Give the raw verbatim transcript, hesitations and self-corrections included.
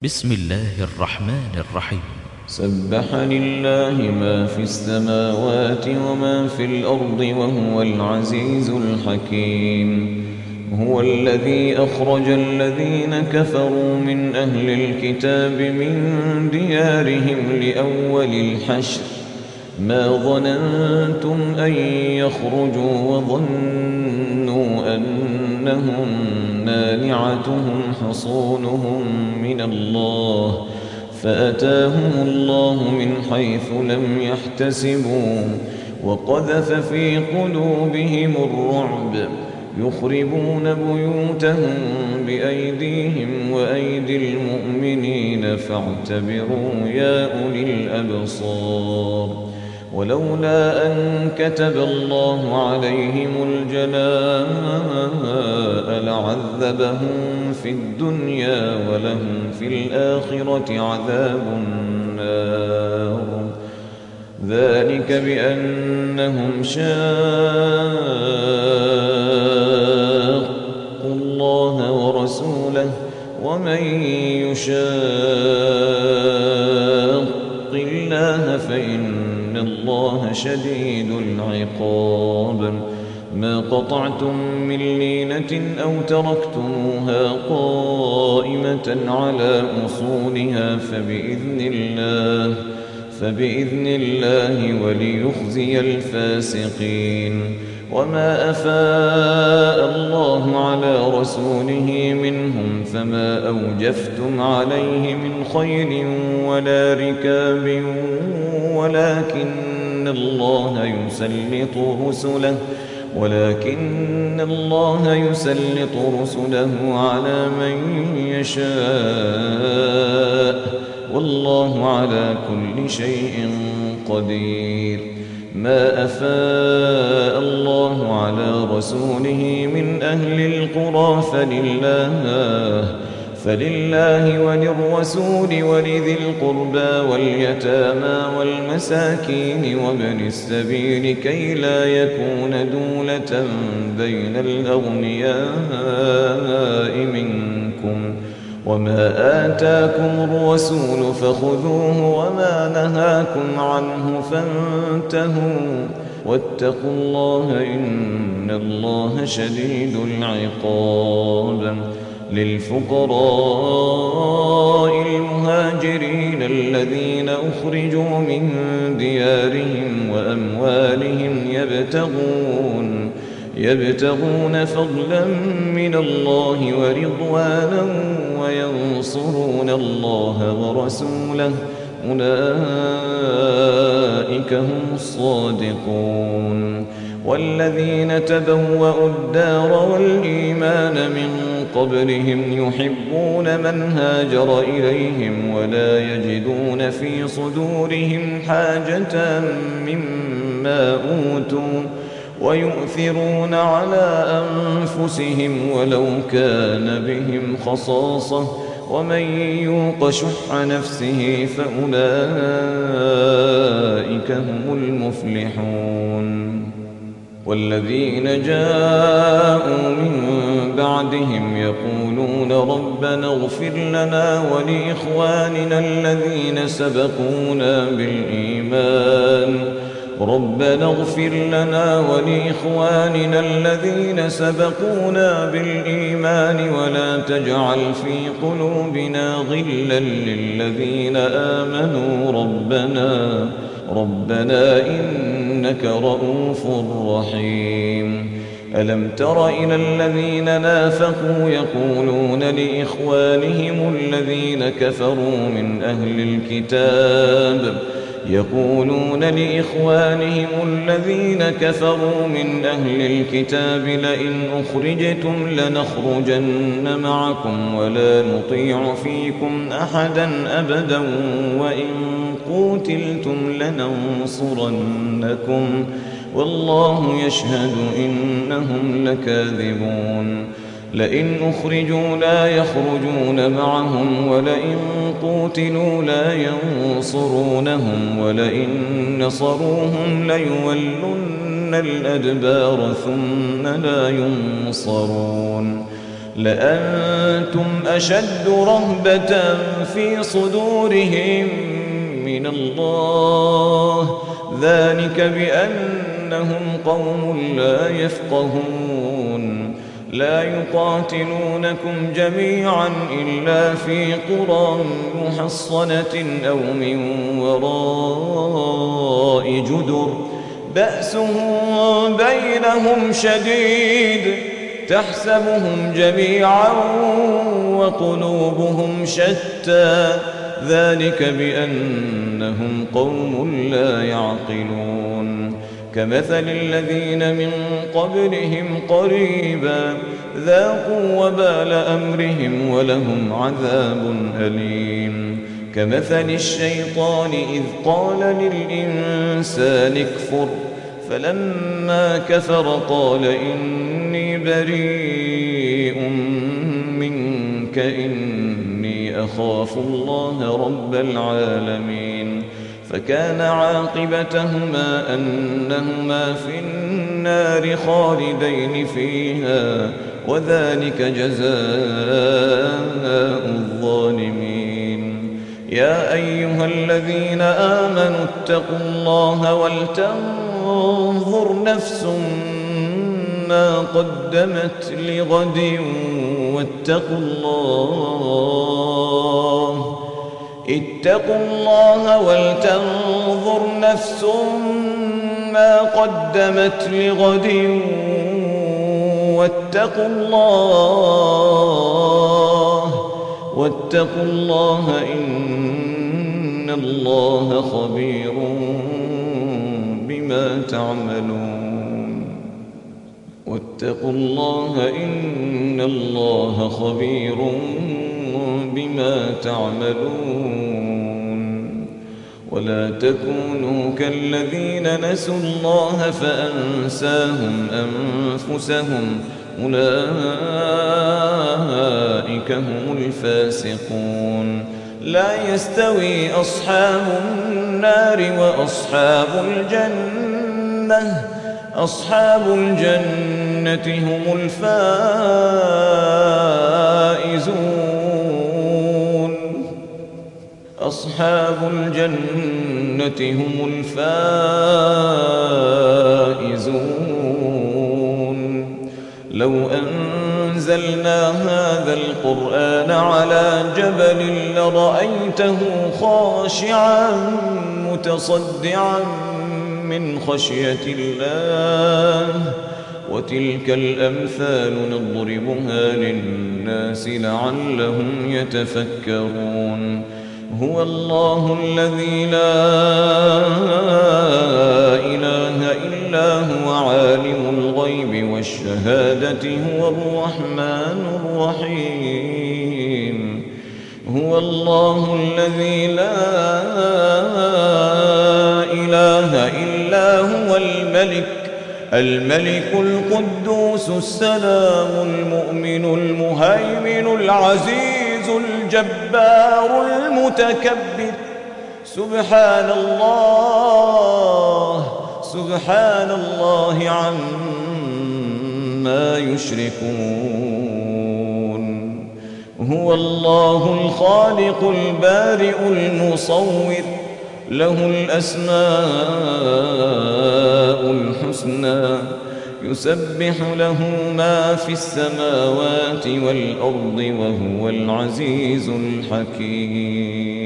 بسم الله الرحمن الرحيم. سبح لله ما في السماوات وما في الأرض وهو العزيز الحكيم. هو الذي أخرج الذين كفروا من أهل الكتاب من ديارهم لأول الحشر ما ظننتم أن يخرجوا وظنوا أنهم مانعتهم حصونهم من الله فأتاهم الله من حيث لم يحتسبوا وقذف في قلوبهم الرعب يخربون بيوتهم بأيديهم وأيدي المؤمنين فاعتبروا يا أولي الأبصار. ولولا أن كتب الله عليهم الجلاء لعذبهم في الدنيا ولهم في الآخرة عذاب النار. ذلك بأنهم شاقوا الله ورسوله ومن يشاق الله فإن الله شديد العقاب. ما قطعتم من لينة أو تركتموها قائمة على أصولها فبإذن الله فبإذن الله وليخزي الفاسقين. وما أفاء الله على رسوله منهم فما أوجفتم عليه من خيل ولا ركاب ولكن الله يسلط رسله ولكن الله يسلط رسله على من يشاء والله على كل شيء قدير. ما أفاء الله على رسوله من أهل القرى فلله فلله وللرسول ولذي القربى واليتامى والمساكين وابن السبيل كي لا يكون دولة بين الأغنياء منكم. وما آتاكم الرسول فخذوه وما نهاكم عنه فانتهوا واتقوا الله إن الله شديد العقاب. للفقراء المهاجرين الذين أخرجوا من ديارهم وأموالهم يبتغون يبتغون فضلا من الله ورضوانا وينصرون الله ورسوله أولئك هم الصادقون. والذين تبوأوا الدار والإيمان من قبلهم يحبون من هاجر إليهم ولا يجدون في صدورهم حاجة مما أوتوا ويؤثرون على أنفسهم ولو كان بهم خصاصة ومن يوق شح نفسه فأولئك هم المفلحون. والذين جاءوا من بعدهم يقولون ربنا اغفر لنا ولإخواننا الذين سبقونا بالإيمان ربنا اغفر لنا ولإخواننا الذين سبقونا بالإيمان ولا تجعل في قلوبنا غلا للذين آمنوا ربنا ربنا إنك رؤوف رحيم. ألم تر إلى الذين نافقوا يقولون لإخوانهم الذين كفروا من أهل الكتاب يقولون لإخوانهم الذين كفروا من أهل الكتاب لئن أخرجتم لنخرجن معكم ولا نطيع فيكم أحدا أبدا وإن قوتلتم لننصرنكم والله يشهد إنهم لكاذبون. لئن أخرجوا لا يخرجون معهم ولئن قوتلوا لا ينصرونهم ولئن نصروهم ليولن الأدبار ثم لا ينصرون. لأنتم أشد رهبة في صدورهم من الله، ذلك بأنهم قوم لا يفقهون. لا يقاتلونكم جميعا إلا في قرى محصنة أو من وراء جدر بأسهم بينهم شديد، تحسبهم جميعا وقلوبهم شتى، ذلك بأنهم قوم لا يعقلون. كمثل الذين من قبلهم قريبا ذاقوا وبال أمرهم ولهم عذاب أليم. كمثل الشيطان إذ قال للإنسان اكفر فلما كفر قال إني بريء منك إني أخاف الله رب العالمين. فكان عاقبتهما أنهما في النار خالدين فيها، وذلك جزاء الظالمين. يا أيها الذين آمنوا اتقوا الله ولتنظر نفس ما قدمت لغد واتقوا الله اتقوا الله ولتنظر نفس ما قدمت لغد واتقوا الله واتقوا الله إن الله خبير بما تعملون. واتقوا الله إن الله خبير بما تعملون. ولا تكونوا كالذين نسوا الله فأنساهم أنفسهم أولئك هم الفاسقون. لا يستوي أصحاب النار وأصحاب الجنة أصحاب الجنة هم الفائزون أصحاب الجنة هم الفائزون. لو أنزلنا هذا القرآن على جبل لرأيته خاشعا متصدعا من خشية الله. وتلك الأمثال نضربها للناس لعلهم يتفكرون. هو الله الذي لا إله إلا هو عالم الغيب والشهادة هو الرحمن الرحيم. هو الله الذي لا إله إلا هو الملك الملك القدوس السلام المؤمن المهيمن العزيز الجبار المتكبر. سبحان الله سبحان الله عما يشركون. هو الله الخالق البارئ المصور له الأسماء الحسنى يسبح له ما في السماوات والأرض وهو العزيز الحكيم.